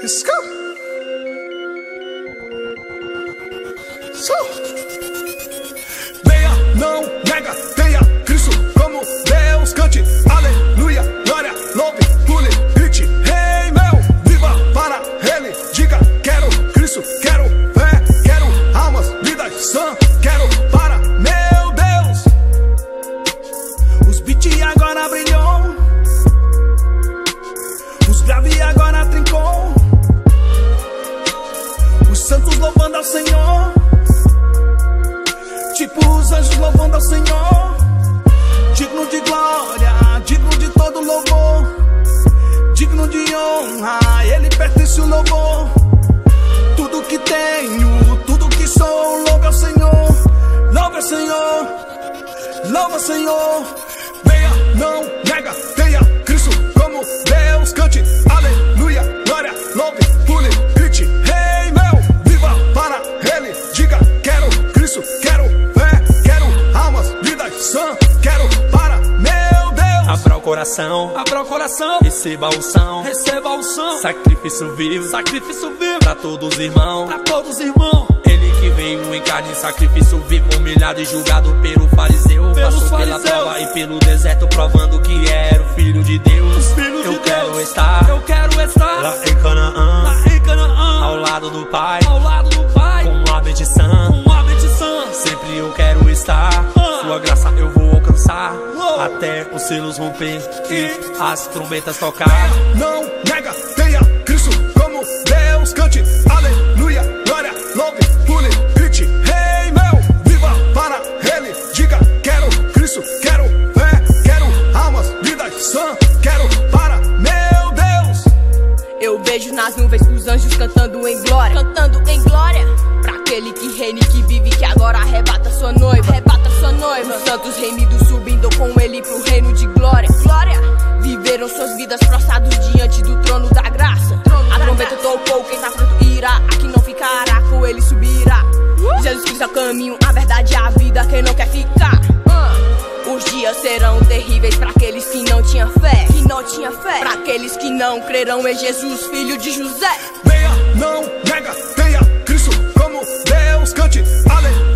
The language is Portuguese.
Venha, não nega, tenha Cristo como Deus, cante, aleluia, glória, louve, pule, grite, rei meu, viva para Ele, diga, quero Cristo, quero fé, quero almas, vidas sã, quero para meu Deus. Os beats agora brilhou, os grave agora trincou, os santos louvando ao Senhor, tipo os anjos louvando ao Senhor, digno de glória, digno de todo louvor, digno de honra, a Ele pertence o louvor. Tudo que tenho, tudo que sou, louve ao Senhor, louve ao Senhor, louve ao Senhor. Venha, não nega, tenha Cristo como Deus, cante, aleluia, glória, louve, pule, grite, rei meu, viva para Ele, diga, quero Cristo, quero fé, quero almas, vidas sã, quero para meu Deus. Abra o coração, receba a unção, sacrifício vivo, pra todos os irmãos, Ele que veio em carne, sacrifício vivo, humilhado e julgado pelo fariseu, passou pela prova e pelo deserto, provando que era o Filho de Deus. Eu quero estar lá em Canaã, ao lado do Pai, com uma mente sã. Sempre eu quero estar, sua graça eu vou alcançar, até os selos romper e as trombetas tocar. Não nega, tenha Cristo como Deus, cante, aleluia, glória, louve, pule, grite, rei meu, viva para Ele, diga, quero Cristo, quero fé, quero almas, vidas sã, quero para meu Deus. Eu vejo nas nuvens os anjos cantando em glória, pra aquele que reina e que vive, que agora arrebata sua noiva, Os santos remidos subindo com Ele pro reino de glória, viveram suas vidas prostrados diante do trono da graça. A trombeta tocou, quem tá pronto irá, aqui não ficará, com Ele subirá. Jesus Cristo é o caminho, a verdade e a vida, quem não quer ficar. Os dias serão terríveis para aqueles que não tinham fé, para aqueles que não crerão em Jesus, filho de José. Venha, não nega, tenha Cristo como Deus, cante, aleluia.